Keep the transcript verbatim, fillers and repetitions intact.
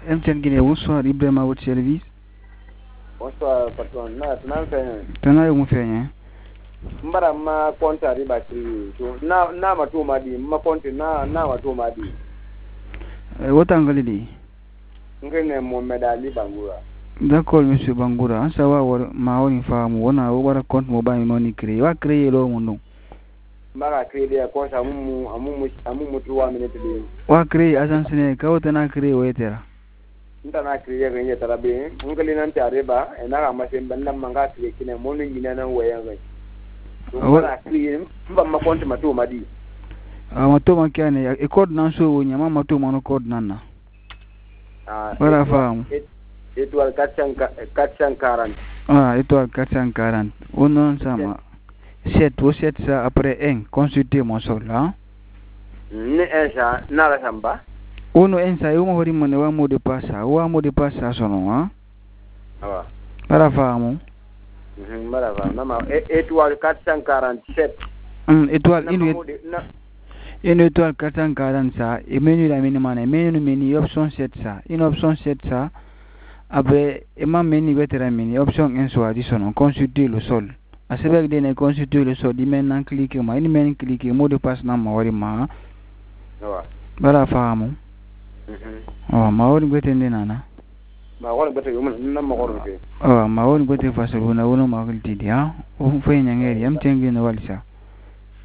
M T N Guinée, bonsoir Ibrahima à votre service. Bonsoir patron. Na tunan fait. Tana yo fait hein. Mbara ma compte riba tri. Na na ma to madi, ma compte na na ma to madi. Eh wota ngalidi. Ngene Mohamed Ali Bangoura. D'accord monsieur Bangoura, on sawa war ma woni faamu wona o wara compte mo ba mi moni créer. Wa créer lo mon non. Mbara créer ko sa amu amu amu trois minutes de. Wa créer agence ne ka wota na créer wetera. Ntana créer ngene tarabe. Ngeli nan tareba ena ga ma semba na manga créer kine mo ni nyina na waya ngai. Mbara créer mba ma compte ma to madi. Ah ma to ma kiane e code nan so wonya ma ma to ma no code nan na. Ah wala faamu. Étoile quatre cent quarante. Ah, étoile quatre cent quarante. On non sama. sept ou sept ça après un. Consultez mon sol là. Ne un ça na la samba. Uno un ça yo mo hori mo ne wa mot de passe ça. Wa mot de passe ça sono hein. Ah. Wala faamu. Mhm, wala faamu. Nama étoile quatre cent quarante-sept. Hum, étoile une une étoile quatre cent quarante ça et menu la menu mana menu menu option sept ça. Une option sept ça. Après, et ma menu veteran menu option un soit addition consulter le sol. À ce moment de consulter le sol, il maintenant cliquer ma il maintenant cliquer mot de passe na ma wari ma. Wa. Bala faamu. Mhm. Oh, ma woni gote nana. Ma woni gote yo na ma woni ke. Oh, ma woni gote faso na wono ma kulti dia. O fe nyangeri am tengi no walisa.